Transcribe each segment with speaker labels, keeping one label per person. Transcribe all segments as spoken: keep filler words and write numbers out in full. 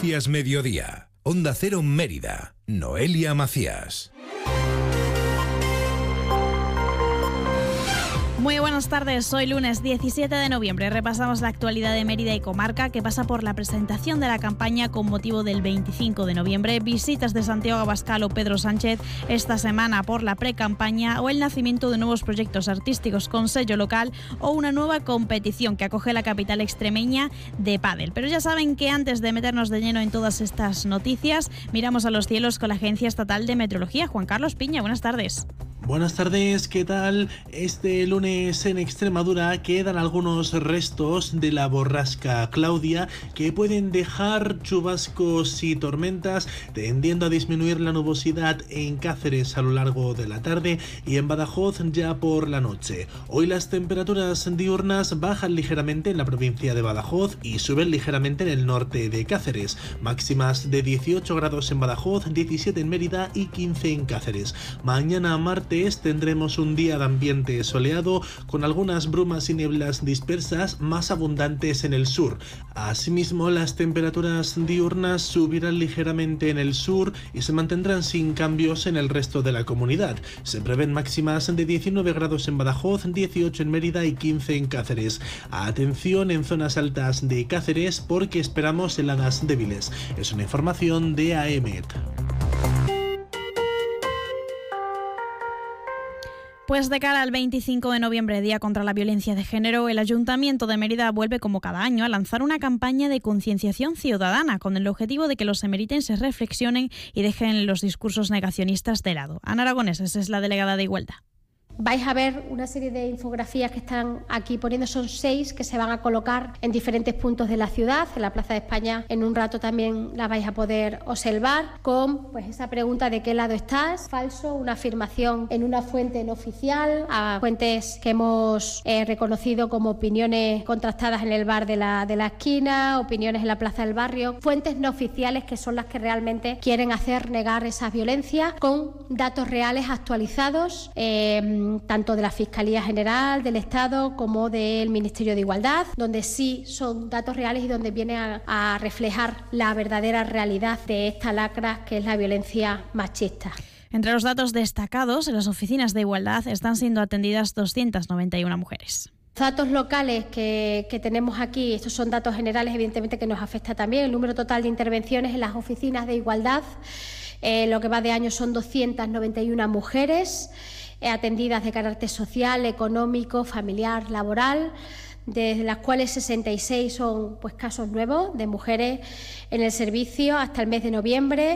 Speaker 1: Noticias Mediodía. Onda Cero Mérida. Noelia Macías.
Speaker 2: Muy buenas tardes, hoy lunes diecisiete de noviembre repasamos la actualidad de Mérida y comarca, que pasa por la presentación de la campaña con motivo del veinticinco de noviembre, visitas de Santiago Abascal o Pedro Sánchez esta semana por la pre-campaña o el nacimiento de nuevos proyectos artísticos con sello local o una nueva competición que acoge la capital extremeña de pádel. Pero ya saben que antes de meternos de lleno en todas estas noticias, miramos a los cielos con la Agencia Estatal de Meteorología. Juan Carlos Piña, buenas tardes.
Speaker 3: Buenas tardes, ¿qué tal? Este lunes en Extremadura quedan algunos restos de la borrasca Claudia que pueden dejar chubascos y tormentas, tendiendo a disminuir la nubosidad en Cáceres a lo largo de la tarde y en Badajoz ya por la noche. Hoy las temperaturas diurnas bajan ligeramente en la provincia de Badajoz y suben ligeramente en el norte de Cáceres, máximas de dieciocho grados en Badajoz, diecisiete en Mérida y quince en Cáceres. Mañana martes tendremos un día de ambiente soleado con algunas brumas y nieblas dispersas más abundantes en el sur. Asimismo, las temperaturas diurnas subirán ligeramente en el sur y se mantendrán sin cambios en el resto de la comunidad. Se prevén máximas de diecinueve grados en Badajoz, dieciocho en Mérida y quince en Cáceres. Atención en zonas altas de Cáceres porque esperamos heladas débiles. Es una información de A E M E T.
Speaker 2: Pues de cara al veinticinco de noviembre, Día contra la Violencia de Género, el Ayuntamiento de Mérida vuelve como cada año a lanzar una campaña de concienciación ciudadana con el objetivo de que los emeritenses reflexionen y dejen los discursos negacionistas de lado. Ana Aragonés es la delegada de Igualdad.
Speaker 4: Vais a ver una serie de infografías que están aquí poniendo, son seis que se van a colocar en diferentes puntos de la ciudad, en la Plaza de España. En un rato también las vais a poder observar con pues esa pregunta de qué lado estás, falso, una afirmación en una fuente no oficial, a fuentes que hemos eh, reconocido como opiniones contrastadas en el bar de la, de la esquina, opiniones en la Plaza del Barrio, fuentes no oficiales que son las que realmente quieren hacer negar esas violencias con datos reales actualizados, eh, tanto de la Fiscalía General del Estado como del Ministerio de Igualdad, donde sí son datos reales y donde viene a, a reflejar la verdadera realidad de esta lacra que es la violencia machista.
Speaker 2: Entre los datos destacados, en las oficinas de igualdad están siendo atendidas doscientas noventa y una mujeres.
Speaker 4: Datos locales que, que tenemos aquí, estos son datos generales, evidentemente que nos afecta también. El número total de intervenciones en las oficinas de igualdad, eh, lo que va de año son doscientas noventa y una mujeres, atendidas de carácter social, económico, familiar, laboral, de las cuales sesenta y seis son pues casos nuevos de mujeres en el servicio hasta el mes de noviembre.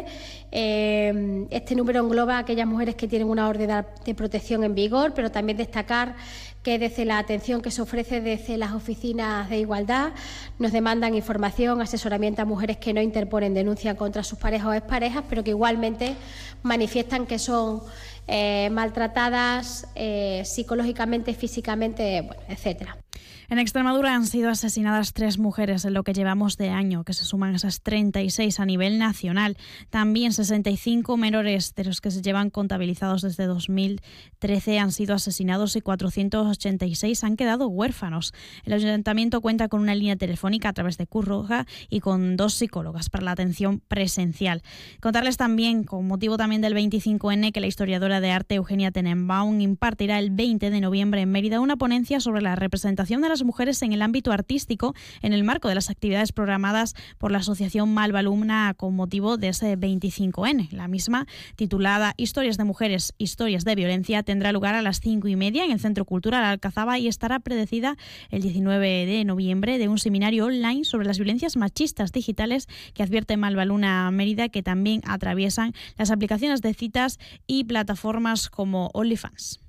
Speaker 4: Eh, este número engloba a aquellas mujeres que tienen una orden de protección en vigor, pero también destacar que desde la atención que se ofrece desde las oficinas de igualdad nos demandan información, asesoramiento a mujeres que no interponen denuncia contra sus parejas o exparejas, pero que igualmente manifiestan que son eh, maltratadas eh, psicológicamente, físicamente, bueno, etcétera.
Speaker 2: En Extremadura han sido asesinadas tres mujeres en lo que llevamos de año, que se suman a esas treinta y seis a nivel nacional. También sesenta y cinco menores de los que se llevan contabilizados desde dos mil trece han sido asesinados y cuatrocientos ochenta y seis han quedado huérfanos. El Ayuntamiento cuenta con una línea telefónica a través de Cruz Roja y con dos psicólogas para la atención presencial. Contarles también, con motivo también del veinticinco ene, que la historiadora de arte Eugenia Tenenbaum impartirá el veinte de noviembre en Mérida una ponencia sobre la representación de las mujeres en el ámbito artístico en el marco de las actividades programadas por la Asociación Malvalumna con motivo de ese veinticinco ene. La misma, titulada Historias de Mujeres, Historias de Violencia, tendrá lugar a las cinco y media en el Centro Cultural Alcazaba y estará precedida el diecinueve de noviembre de un seminario online sobre las violencias machistas digitales que advierte Malvalumna Mérida, que también atraviesan las aplicaciones de citas y plataformas como OnlyFans.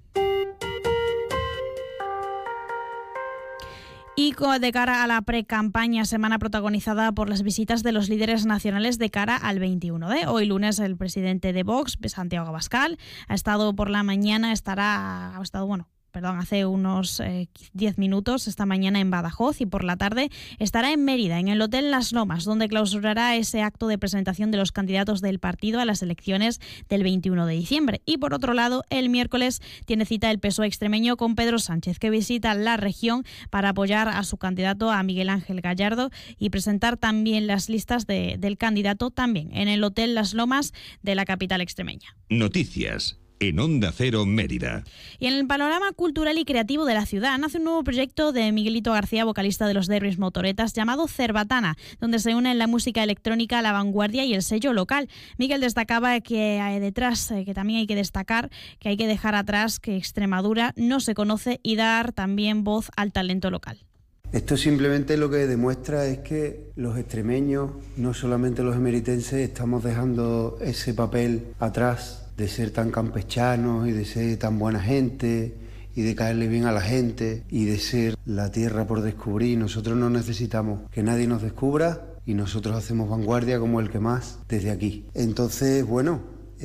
Speaker 2: Y de cara a la pre-campaña, semana protagonizada por las visitas de los líderes nacionales de cara al veintiuno de hoy lunes, el presidente de Vox, Santiago Abascal, ha estado por la mañana, estará, ha estado, bueno, perdón, hace unos eh, diez minutos, esta mañana en Badajoz, y por la tarde estará en Mérida, en el Hotel Las Lomas, donde clausurará ese acto de presentación de los candidatos del partido a las elecciones del veintiuno de diciembre. Y por otro lado, el miércoles tiene cita el P S O E extremeño con Pedro Sánchez, que visita la región para apoyar a su candidato, a Miguel Ángel Gallardo, y presentar también las listas de, del candidato también en el Hotel Las Lomas de la capital extremeña.
Speaker 1: Noticias en Onda Cero Mérida.
Speaker 2: Y en el panorama cultural y creativo de la ciudad nace un nuevo proyecto de Miguelito García, vocalista de los Derris Motoretas, llamado Cerbatana, donde se unen la música electrónica, la vanguardia y el sello local. Miguel destacaba que hay detrás, que también hay que destacar que hay que dejar atrás que Extremadura no se conoce y dar también voz al talento local.
Speaker 5: Esto simplemente lo que demuestra es que los extremeños, no solamente los emeritenses, estamos dejando ese papel atrás de ser tan campechanos y de ser tan buena gente y de caerle bien a la gente y de ser la tierra por descubrir. Nosotros no necesitamos que nadie nos descubra y nosotros hacemos vanguardia como el que más desde aquí. Entonces, bueno,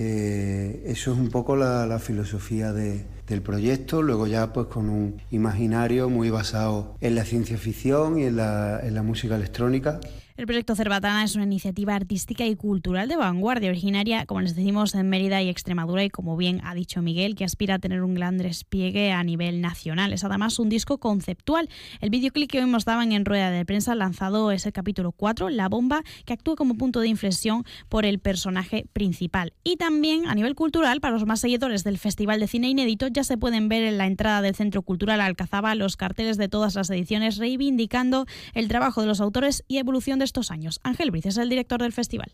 Speaker 5: eh, eso es un poco la, la filosofía de, del proyecto, luego ya pues con un imaginario muy basado en la ciencia ficción y en la, en la música electrónica.
Speaker 2: El proyecto Cerbatana es una iniciativa artística y cultural de vanguardia, originaria, como les decimos, en Mérida y Extremadura, y como bien ha dicho Miguel, que aspira a tener un gran despliegue a nivel nacional. Es además un disco conceptual. El videoclip que hoy mostraban en rueda de prensa lanzado es el capítulo cuatro, La Bomba, que actúa como punto de inflexión por el personaje principal. Y también, a nivel cultural, para los más seguidores del Festival de Cine Inédito, ya se pueden ver en la entrada del Centro Cultural Alcazaba los carteles de todas las ediciones, reivindicando el trabajo de los autores y evolución de estos años. Ángel Briz es el director del festival.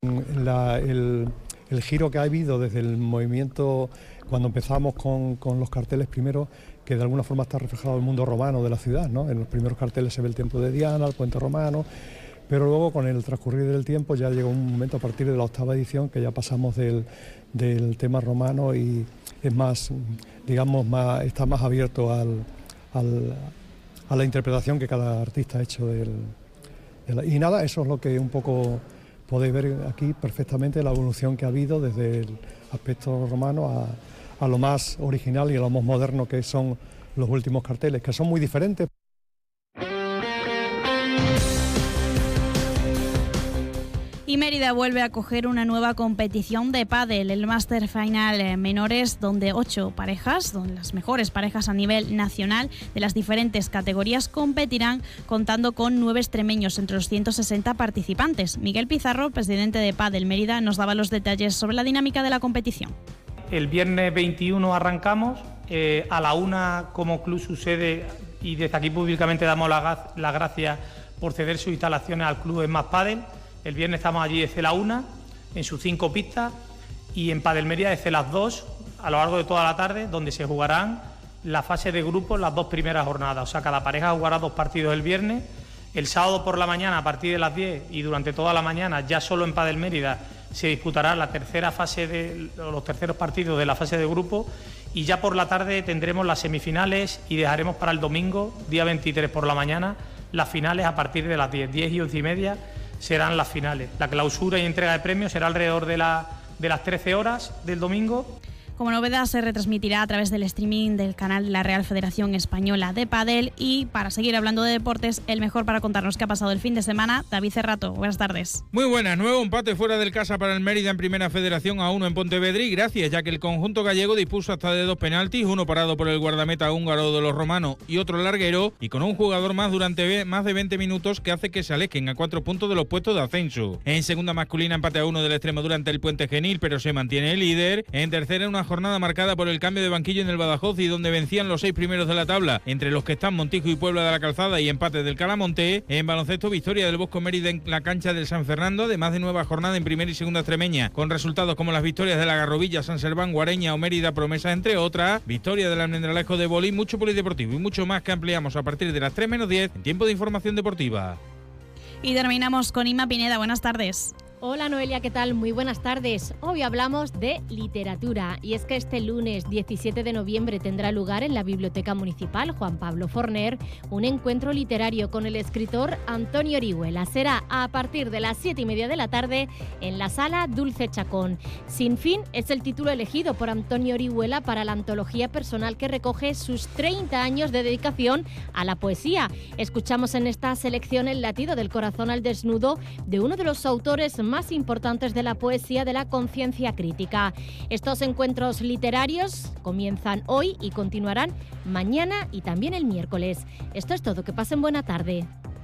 Speaker 6: La, el, el giro que ha habido desde el movimiento, cuando empezamos con, con los carteles primero, que de alguna forma está reflejado el mundo romano de la ciudad, ¿no? En los primeros carteles se ve el templo de Diana, el puente romano, pero luego con el transcurrir del tiempo ya llegó un momento a partir de la octava edición que ya pasamos del, del tema romano y es más, digamos, más, está más abierto al, al, a la interpretación que cada artista ha hecho del... Y nada, eso es lo que un poco podéis ver aquí perfectamente, la evolución que ha habido desde el aspecto romano a, a lo más original y a lo más moderno que son los últimos carteles, que son muy diferentes.
Speaker 2: Y Mérida vuelve a acoger una nueva competición de pádel, el Master Final Menores, donde ocho parejas, donde las mejores parejas a nivel nacional de las diferentes categorías competirán, contando con nueve extremeños entre los ciento sesenta participantes. Miguel Pizarro, presidente de Pádel Mérida, nos daba los detalles sobre la dinámica de la competición.
Speaker 7: El viernes veintiuno arrancamos, eh, a la una como club sucede, y desde aquí públicamente damos las la gracias por ceder sus instalaciones al club en Más Pádel. El viernes estamos allí desde la una, en sus cinco pistas, y en Pádel Mérida desde las dos, a lo largo de toda la tarde, donde se jugarán la fase de grupos las dos primeras jornadas. O sea, cada pareja jugará dos partidos el viernes. El sábado por la mañana, a partir de las diez, y durante toda la mañana, ya solo en Pádel Mérida, se disputará la tercera fase de los terceros partidos de la fase de grupo, y ya por la tarde tendremos las semifinales y dejaremos para el domingo, día veintitrés por la mañana, las finales a partir de las diez, diez y once y media serán las finales. La clausura y entrega de premios será alrededor de, la, de las trece horas del domingo.
Speaker 2: Como novedad, se retransmitirá a través del streaming del canal de la Real Federación Española de Pádel. Y para seguir hablando de deportes, el mejor para contarnos qué ha pasado el fin de semana, David Cerrato. Buenas tardes.
Speaker 8: Muy buenas. Nuevo empate fuera del casa para el Mérida en Primera Federación a uno en Pontevedra, y gracias, ya que el conjunto gallego dispuso hasta de dos penaltis, uno parado por el guardameta húngaro de los romanos y otro larguero, y con un jugador más durante más de veinte minutos, que hace que se alejen a cuatro puntos de los puestos de ascenso. En segunda masculina, empate a uno de la Extremadura ante el Puente Genil, pero se mantiene el líder. En tercera, una jornada marcada por el cambio de banquillo en el Badajoz, y donde vencían los seis primeros de la tabla, entre los que están Montijo y Puebla de la Calzada, y empate del Calamonte. En baloncesto, victoria del Bosco Mérida en la cancha del San Fernando, además de nueva jornada en primera y segunda extremeña, con resultados como las victorias de la Garrovilla, San Serván, Guareña o Mérida Promesa, entre otras. Victoria del Almendralejo de Bolí, mucho polideportivo y mucho más que ampliamos a partir de las tres menos diez en tiempo de información deportiva.
Speaker 2: Y terminamos con Inma Pineda. Buenas tardes.
Speaker 9: Hola Noelia, ¿qué tal? Muy buenas tardes. Hoy hablamos de literatura y es que este lunes diecisiete de noviembre tendrá lugar en la Biblioteca Municipal Juan Pablo Forner un encuentro literario con el escritor Antonio Orihuela. Será a partir de las siete y media de la tarde en la Sala Dulce Chacón. Sin fin es el título elegido por Antonio Orihuela para la antología personal que recoge sus treinta años de dedicación a la poesía. Escuchamos en esta selección el latido del corazón al desnudo de uno de los autores más importantes de la poesía de la conciencia crítica. Estos encuentros literarios comienzan hoy y continuarán mañana y también el miércoles. Esto es todo, que pasen buena tarde.